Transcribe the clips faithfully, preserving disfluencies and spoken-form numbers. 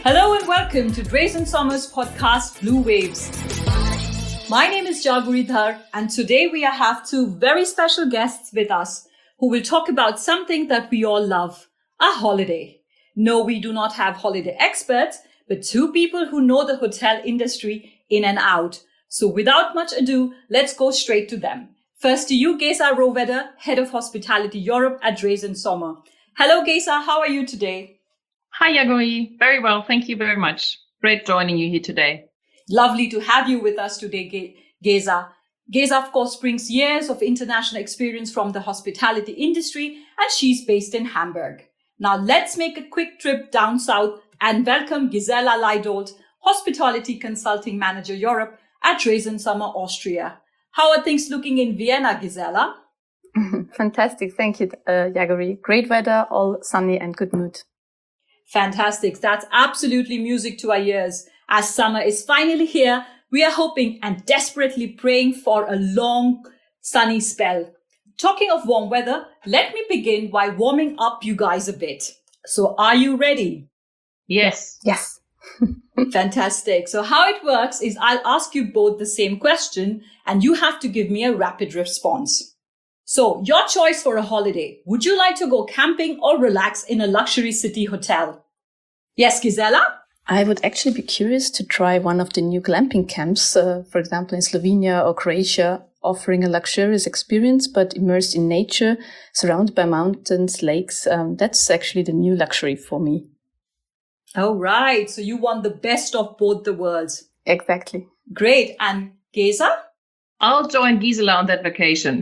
Hello and welcome to Drees & Sommer's podcast, Blue Waves. My name is Jaguri Dhar, and today we have two very special guests with us who will talk about something that we all love, a holiday. No, we do not have holiday experts, but two people who know the hotel industry in and out. So without much ado, let's go straight to them. First to you, Geza Rohwedder, Head of Hospitality Europe at Drees & Sommer. Hello, Geza. How are you today? Hi, Jaguri. Very well. Thank you very much. Great joining you here today. Lovely to have you with us today, Ge- Geza. Geza, of course, brings years of international experience from the hospitality industry, and she's based in Hamburg. Now, let's make a quick trip down south and welcome Gisela Leidold, Hospitality Consulting Manager Europe at Drees & Sommer Austria. How are things looking in Vienna, Gisela? Fantastic. Thank you, uh, Jaguri. Great weather, all sunny and good mood. Fantastic. That's absolutely music to our ears. As summer is finally here, we are hoping and desperately praying for a long, sunny spell. Talking of warm weather, let me begin by warming up you guys a bit. So are you ready? Yes. Yes. Fantastic. So how it works is I'll ask you both the same question and you have to give me a rapid response. So your choice for a holiday. Would you like to go camping or relax in a luxury city hotel? Yes, Gisela? I would actually be curious to try one of the new glamping camps, uh, for example, in Slovenia or Croatia, offering a luxurious experience, but immersed in nature, surrounded by mountains, lakes. Um, that's actually the new luxury for me. Oh, right. So you want the best of both the worlds. Exactly. Great. And Geza? I'll join Gisela on that vacation.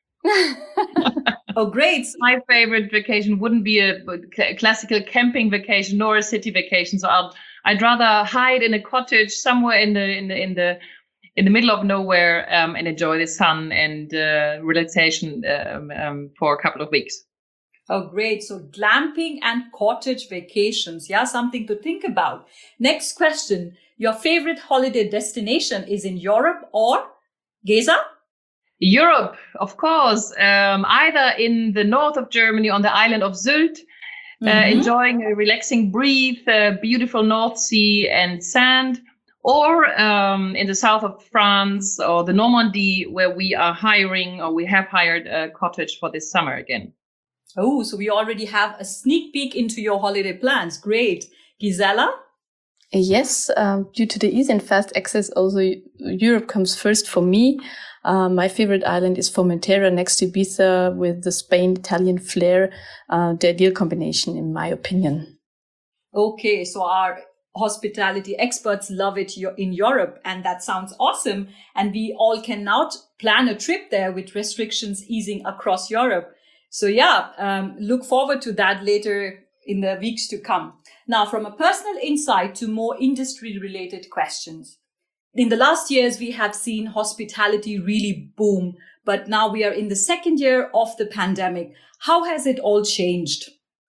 Oh, great. My favorite vacation wouldn't be a classical camping vacation nor a city vacation. So I'll, I'd rather hide in a cottage somewhere in the in the in the in the middle of nowhere um, and enjoy the sun and uh, relaxation um, um, for a couple of weeks. Oh, great. So glamping and cottage vacations. Yeah, something to think about. Next question. Your favorite holiday destination is in Europe or Geza? Europe, of course, um, either in the north of Germany on the island of Sylt, uh, mm-hmm. enjoying a relaxing breeze, uh, beautiful North Sea and sand, or um, in the south of France or the Normandy, where we are hiring or we have hired a cottage for this summer again. Oh, so we already have a sneak peek into your holiday plans. Great. Gisela? Yes, um, due to the easy and fast access, also Europe comes first for me. Uh, my favorite island is Formentera next to Ibiza with the Spain-Italian flair, uh, the ideal combination in my opinion. Okay, so our hospitality experts love it in Europe and that sounds awesome. And we all can now plan a trip there with restrictions easing across Europe. So yeah, um, look forward to that later in the weeks to come. Now, from a personal insight to more industry-related questions. In the last years, we have seen hospitality really boom, but now we are in the second year of the pandemic. How has it all changed?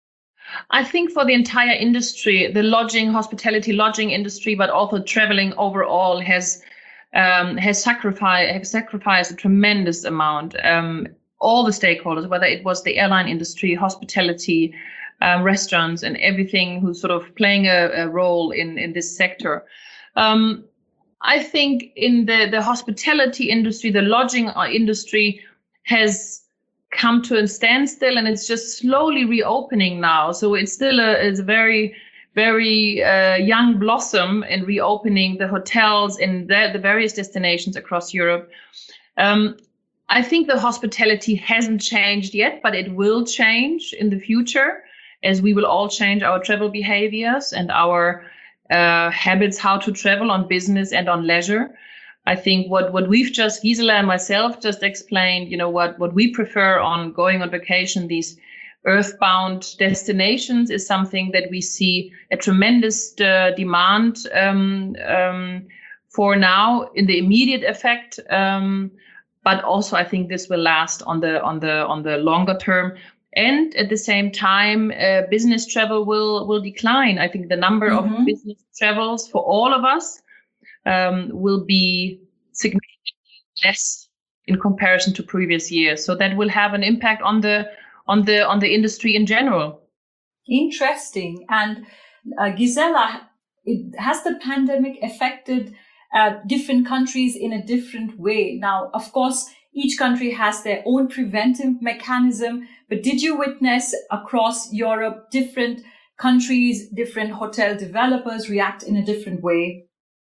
I think for the entire industry, the lodging, hospitality lodging industry, but also traveling overall has um, has sacrificed has sacrificed a tremendous amount. Um, all the stakeholders, whether it was the airline industry, hospitality, um, restaurants, and everything who's sort of playing a, a role in in this sector. Um, I think in the, the hospitality industry, the lodging industry has come to a standstill and it's just slowly reopening now. So it's still a, it's a very, very uh, young blossom in reopening the hotels in the, the various destinations across Europe. Um, I think the hospitality hasn't changed yet, but it will change in the future as we will all change our travel behaviors and our Uh, habits, how to travel on business and on leisure. I think what, what we've just, Gisela and myself just explained, you know, what, what we prefer on going on vacation, these earthbound destinations is something that we see a tremendous uh, demand um, um, for now in the immediate effect. Um, but also I think this will last on the, on the, on the longer term. And at the same time, uh, business travel will, will decline. I think the number mm-hmm. of business travels for all of us um, will be significantly less in comparison to previous years. So that will have an impact on the on the on the industry in general. Interesting. And uh, Gisela, it, has the pandemic affected uh, different countries in a different way? Now, of course, each country has their own preventive mechanism, but did you witness across Europe different countries, different hotel developers react in a different way?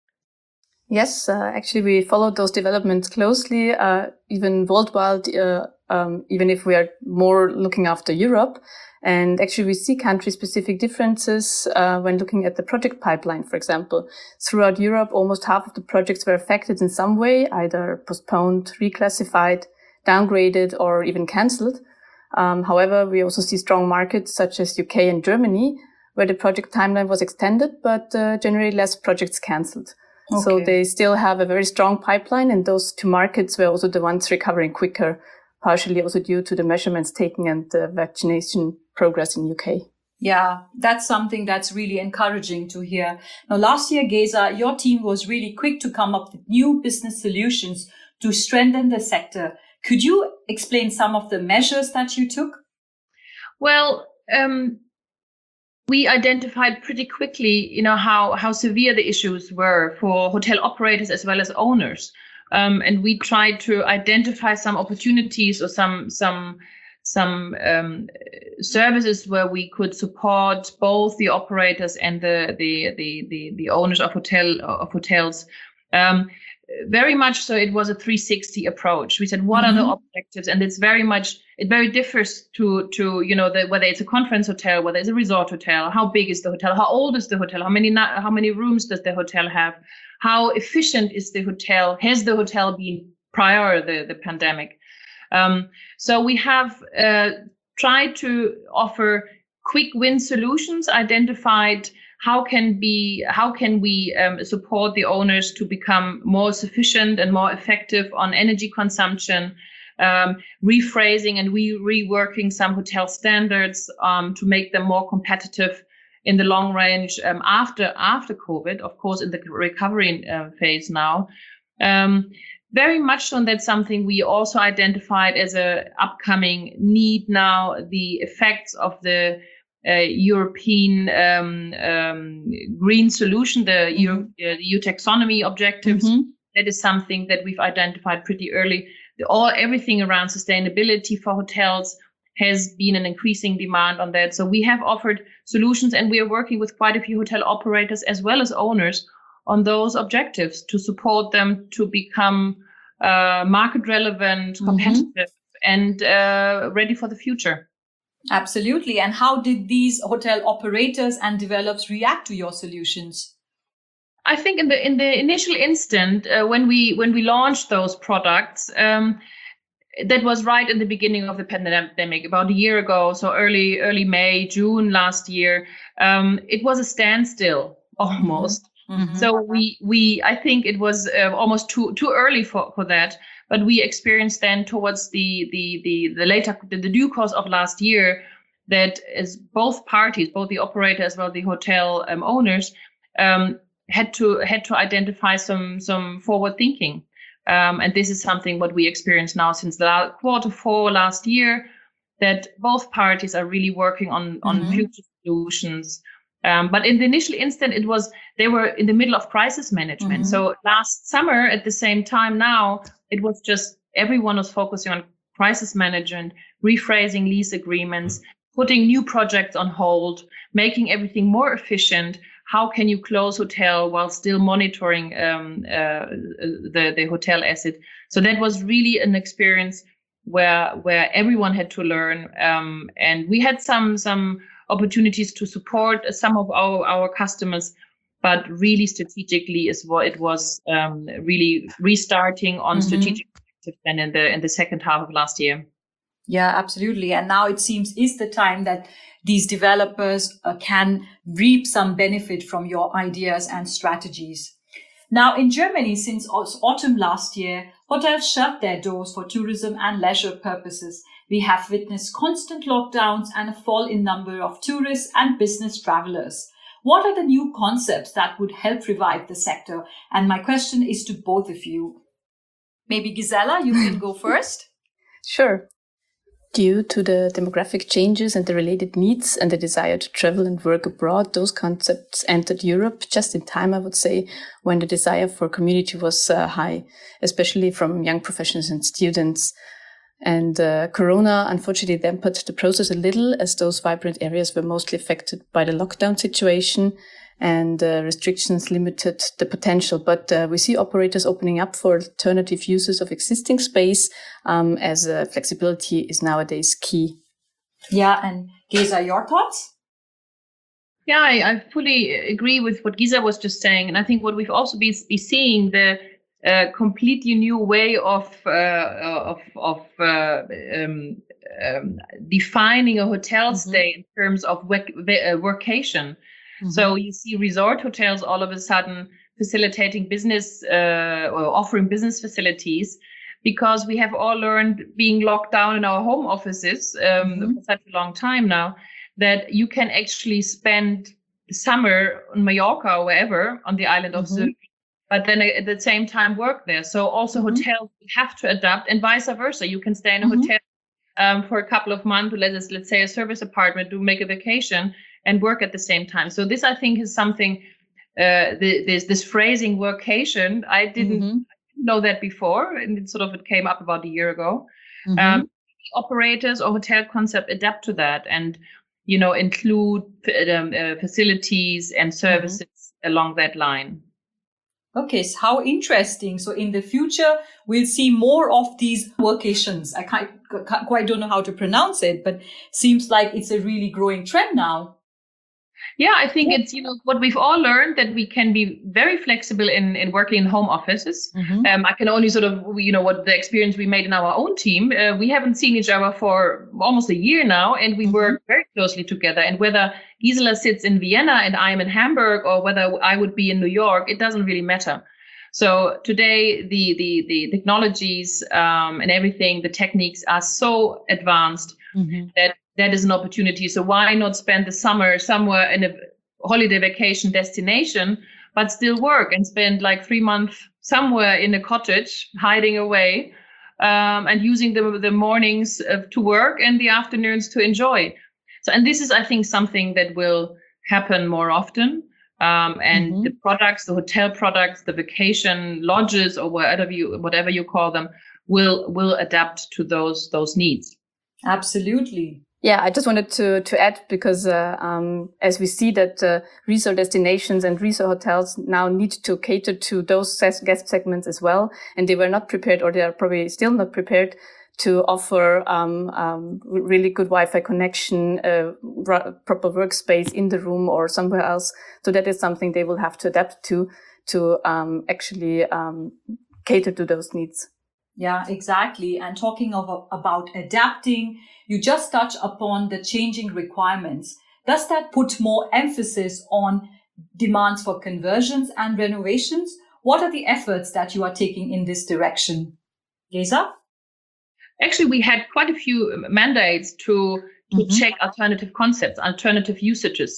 Yes, uh, actually, we followed those developments closely, uh, even worldwide, uh, um, even if we are more looking after Europe. And actually, we see country-specific differences uh, when looking at the project pipeline, for example. Throughout Europe, almost half of the projects were affected in some way, either postponed, reclassified, downgraded, or even cancelled. Um, however, we also see strong markets such as U K and Germany, where the project timeline was extended, but uh, generally less projects cancelled. Okay. So they still have a very strong pipeline, and those two markets were also the ones recovering quicker, partially also due to the measurements taken and the vaccination progress in U K. Yeah, that's something that's really encouraging to hear. Now, last year, Geza, your team was really quick to come up with new business solutions to strengthen the sector. Could you explain some of the measures that you took? Well, um, we identified pretty quickly, you know, how, how severe the issues were for hotel operators as well as owners. Um, and we tried to identify some opportunities or some, some, some um, services where we could support both the operators and the, the, the, the, the owners of hotel, of hotels. Um, Very much so, it was a three sixty approach. We said, what mm-hmm. are the objectives? And it's very much, it very differs to, to you know, the, whether it's a conference hotel, whether it's a resort hotel, how big is the hotel, how old is the hotel, how many how many rooms does the hotel have, how efficient is the hotel, has the hotel been prior the, the pandemic? Um, so we have uh, tried to offer quick win solutions, identified How can be how can we um, support the owners to become more sufficient and more effective on energy consumption, um, rephrasing and re reworking some hotel standards um, to make them more competitive in the long range um, after after COVID, of course, in the recovery uh, phase now. Um, very much so, and that's something we also identified as a upcoming need now, the effects of the Uh, European um, um, green solution, the, mm-hmm. Euro, uh, the E U taxonomy objectives. Mm-hmm. That is something that we've identified pretty early. The, all everything around sustainability for hotels has been an increasing demand on that. So we have offered solutions, and we are working with quite a few hotel operators as well as owners on those objectives to support them to become uh, market relevant, competitive, mm-hmm. and uh, ready for the future. Absolutely. And how did these hotel operators and developers react to your solutions? I think in the in the initial instant uh, when we when we launched those products, um, that was right in the beginning of the pandemic, about a year ago, so early early May, June last year. Um, it was a standstill almost. Mm-hmm. So we we I think it was uh, almost too too early for for that. But we experienced then towards the the the the later the, the due course of last year that as both parties, both the operator as well as the hotel um, owners, um, had to had to identify some some forward thinking, um, and this is something what we experience now since the quarter four last year, that both parties are really working on on mm-hmm. future solutions. Um, but in the initial instant, it was they were in the middle of crisis management. Mm-hmm. So last summer, at the same time now, it was just everyone was focusing on crisis management, rephrasing lease agreements, putting new projects on hold, making everything more efficient. How can you close hotel while still monitoring um, uh, the, the hotel asset? So that was really an experience where where everyone had to learn. Um, and we had some some opportunities to support some of our, our customers, but really strategically is what it was um, really restarting on mm-hmm. strategic then in the in the second half of last year. Yeah, absolutely. And now it seems is the time that these developers uh, can reap some benefit from your ideas and strategies. Now in Germany, since autumn last year, hotels shut their doors for tourism and leisure purposes. We have witnessed constant lockdowns and a fall in number of tourists and business travelers. What are the new concepts that would help revive the sector? And my question is to both of you. Maybe Gisela, you can go first. Sure. Due to the demographic changes and the related needs and the desire to travel and work abroad, those concepts entered Europe just in time, I would say, when the desire for community was uh, high, especially from young professionals and students. And uh, Corona unfortunately dampened the process a little, as those vibrant areas were mostly affected by the lockdown situation, and uh, restrictions limited the potential. But uh, we see operators opening up for alternative uses of existing space, um, as uh, flexibility is nowadays key. Yeah, and Geza, your thoughts? Yeah, I, I fully agree with what Geza was just saying. And I think what we've also been be seeing, the uh, completely new way of uh, of, of uh, um, um, defining a hotel mm-hmm. stay in terms of work, uh, workation. Mm-hmm. So you see resort hotels all of a sudden facilitating business uh, or offering business facilities, because we have all learned, being locked down in our home offices um, mm-hmm. for such a long time now, that you can actually spend the summer on Mallorca or wherever on the island of mm-hmm. Zurich, but then at the same time work there. So also mm-hmm. hotels have to adapt, and vice versa. You can stay in a mm-hmm. hotel um, for a couple of months, let's, let's say a service apartment, to make a vacation and work at the same time. So this, I think, is something, uh, the, this this phrasing workation, I didn't mm-hmm. know that before, and it sort of it came up about a year ago. Mm-hmm. Um, operators or hotel concept adapt to that, and you know include um, uh, facilities and services mm-hmm. along that line. Okay, so how interesting. So in the future, we'll see more of these workations. I can't, can't quite don't know how to pronounce it, but seems like it's a really growing trend now. Yeah, I think it's, you know, what we've all learned, that we can be very flexible in, in working in home offices. Mm-hmm. Um, I can only sort of, you know, what the experience we made in our own team. Uh, we haven't seen each other for almost a year now, and we mm-hmm. work very closely together. And whether Gisela sits in Vienna and I'm in Hamburg, or whether I would be in New York, it doesn't really matter. So today, the the the technologies um, and everything, the techniques are so advanced mm-hmm. that that is an opportunity. So why not spend the summer somewhere in a holiday vacation destination, but still work and spend like three months somewhere in a cottage, hiding away, um, and using the, the mornings uh, to work and the afternoons to enjoy. So, and this is, I think, something that will happen more often. Um, and mm-hmm. the products, the hotel products, the vacation lodges, or whatever you, whatever you call them, will will adapt to those those needs. Absolutely. Yeah, I just wanted to to add, because uh, um, as we see that uh, resort destinations and resort hotels now need to cater to those guest segments as well, and they were not prepared, or they are probably still not prepared to offer um, um, really good Wi-Fi connection, uh, r- proper workspace in the room or somewhere else. So that is something they will have to adapt to to um, actually um, cater to those needs. Yeah, exactly. And talking of, about adapting, you just touch upon the changing requirements. Does that put more emphasis on demands for conversions and renovations? What are the efforts that you are taking in this direction? Geza? Actually, we had quite a few mandates to, to mm-hmm. check alternative concepts, alternative usages.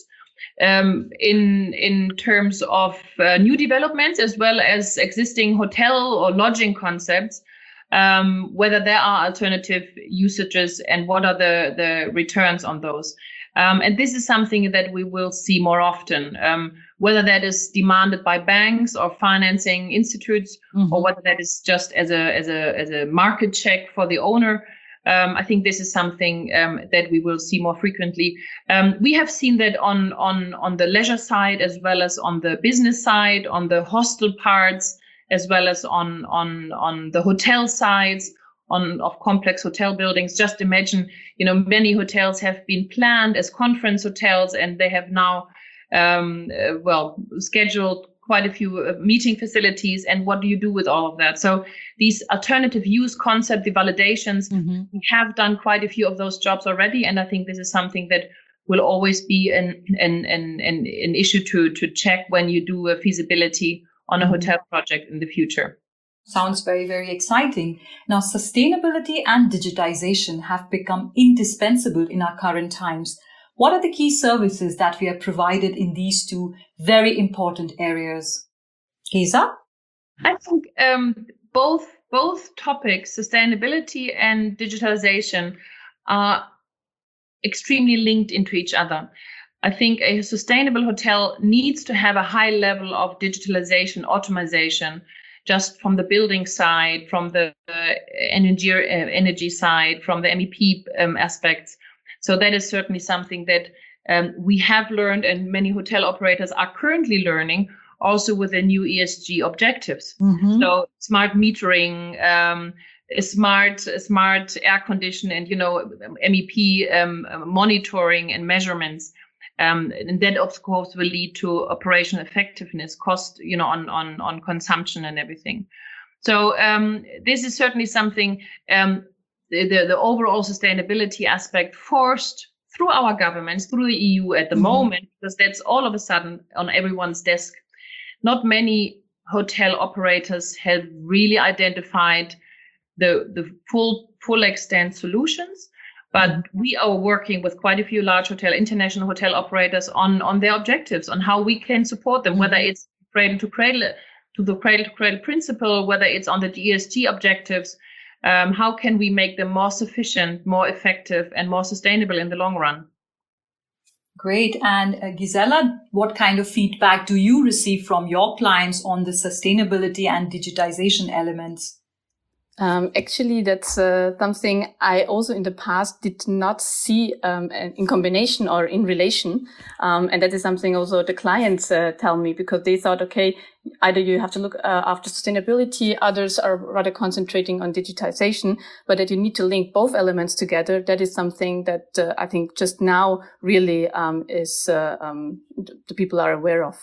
Um, in in terms of uh, new developments, as well as existing hotel or lodging concepts, um, whether there are alternative usages and what are the, the returns on those. Um, and this is something that we will see more often, um, whether that is demanded by banks or financing institutes, mm-hmm. or whether that is just as a as a as a market check for the owner. Um, I think this is something um, that we will see more frequently. Um, we have seen that on on on the leisure side, as well as on the business side, on the hostel parts, as well as on on on the hotel sides, on of complex hotel buildings. Just imagine, you know, many hotels have been planned as conference hotels, and they have now, um, uh, well, scheduled quite a few uh, meeting facilities. And what do you do with all of that? So these alternative use concept, the validations, mm-hmm. we have done quite a few of those jobs already. And I think this is something that will always be an an an, an, an issue to to check when you do a feasibility on a mm-hmm. hotel project in the future. Sounds very, very exciting. Now, sustainability and digitization have become indispensable in our current times. What are the key services that we have provided in these two very important areas? Geza? I think um, both both topics, sustainability and digitalization, are extremely linked into each other. I think a sustainable hotel needs to have a high level of digitalization, automation, just from the building side, from the uh, energy, uh, energy side, from the M E P um, aspects. So that is certainly something that um, we have learned, and many hotel operators are currently learning, also with the new E S G objectives. Mm-hmm. So smart metering, um, smart smart air condition, and you know M E P um, monitoring and measurements. Um, and that, of course, will lead to operational effectiveness, cost, you know, on on on consumption and everything. So um, this is certainly something. Um, the, the the overall sustainability aspect forced through our governments, through the E U at the mm-hmm. moment, because that's all of a sudden on everyone's desk. Not many hotel operators have really identified the the full full extent solutions. But we are working with quite a few large hotel, international hotel operators on, on their objectives, on how we can support them, mm-hmm. whether it's cradle to cradle, to the cradle to cradle principle, whether it's on the E S G objectives. Um, how can we make them more sufficient, more effective, and more sustainable in the long run? Great. And uh, Gisela, what kind of feedback do you receive from your clients on the sustainability and digitization elements? Um, actually, that's uh, something I also in the past did not see um, in combination or in relation. Um, and that is something also the clients uh, tell me, because they thought, okay, either you have to look uh, after sustainability, others are rather concentrating on digitization, but that you need to link both elements together. That is something that uh, I think just now really um, is uh, um, the people are aware of.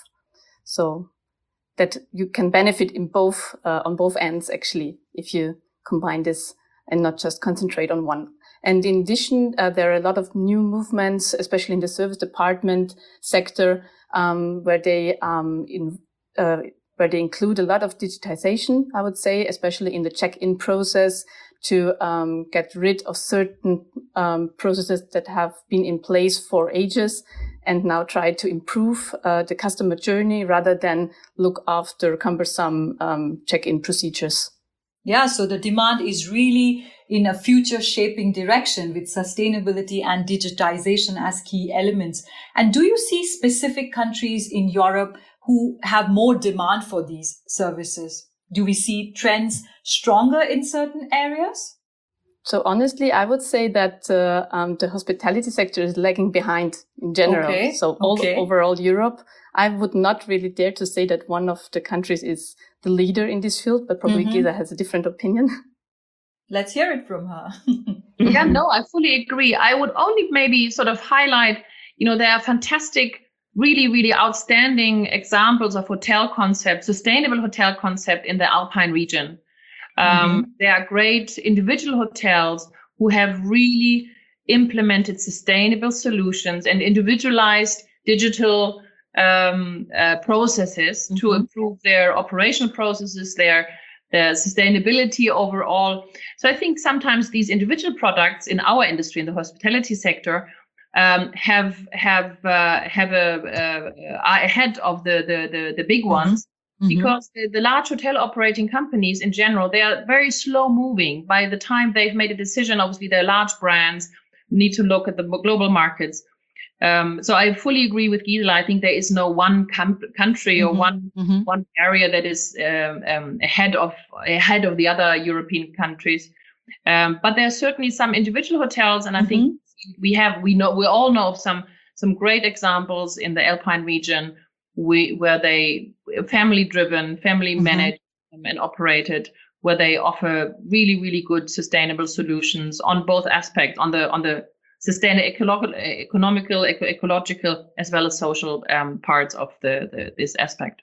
So that you can benefit in both uh, on both ends, actually, if you combine this and not just concentrate on one. And in addition, uh, there are a lot of new movements, especially in the service department sector, um, where they um, in, uh, where they include a lot of digitization, I would say, especially in the check-in process, to um, get rid of certain um, processes that have been in place for ages, and now try to improve uh, the customer journey rather than look after cumbersome um, check-in procedures. Yeah, so the demand is really in a future shaping direction with sustainability and digitization as key elements. And do you see specific countries in Europe who have more demand for these services? Do we see trends stronger in certain areas? So honestly, I would say that uh, um, the hospitality sector is lagging behind in general. Okay. So all okay. overall Europe, I would not really dare to say that one of the countries is the leader in this field, but probably mm-hmm. Gisa has a different opinion. Let's hear it from her. Yeah, no, I fully agree. I would only maybe sort of highlight, you know, there are fantastic, really, really outstanding examples of hotel concept, sustainable hotel concept in the Alpine region. Um, mm-hmm. There are great individual hotels who have really implemented sustainable solutions and individualized digital um, uh, processes mm-hmm. to improve their operational processes, their, their sustainability overall. So I think sometimes these individual products in our industry, in the hospitality sector, um, have have uh, have a uh, are ahead of the the the, the big mm-hmm. ones. Because the, the large hotel operating companies in general, they are very slow moving. By the time they've made a decision, obviously they're large brands, need to look at the global markets. Um, so I fully agree with Gisela. I think there is no one com- country mm-hmm. or one mm-hmm. one area that is um, um, ahead of ahead of the other European countries. Um, but there are certainly some individual hotels, and I mm-hmm. think we have we know we all know of some some great examples in the Alpine region. We, where they family driven, family managed mm-hmm. and operated, where they offer really, really good sustainable solutions on both aspects, on the on the sustainable, ecological, economical, eco- ecological, as well as social um, parts of the, the this aspect.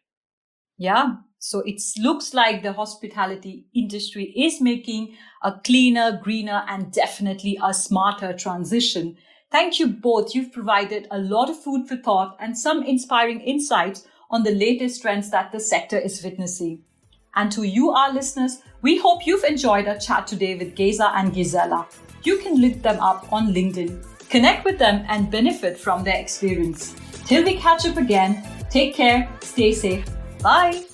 Yeah, so it looks like the hospitality industry is making a cleaner, greener, and definitely a smarter transition. Thank you both. You've provided a lot of food for thought and some inspiring insights on the latest trends that the sector is witnessing. And to you, our listeners, we hope you've enjoyed our chat today with Geza and Gisela. You can look them up on LinkedIn, connect with them and benefit from their experience. Till we catch up again, take care, stay safe. Bye.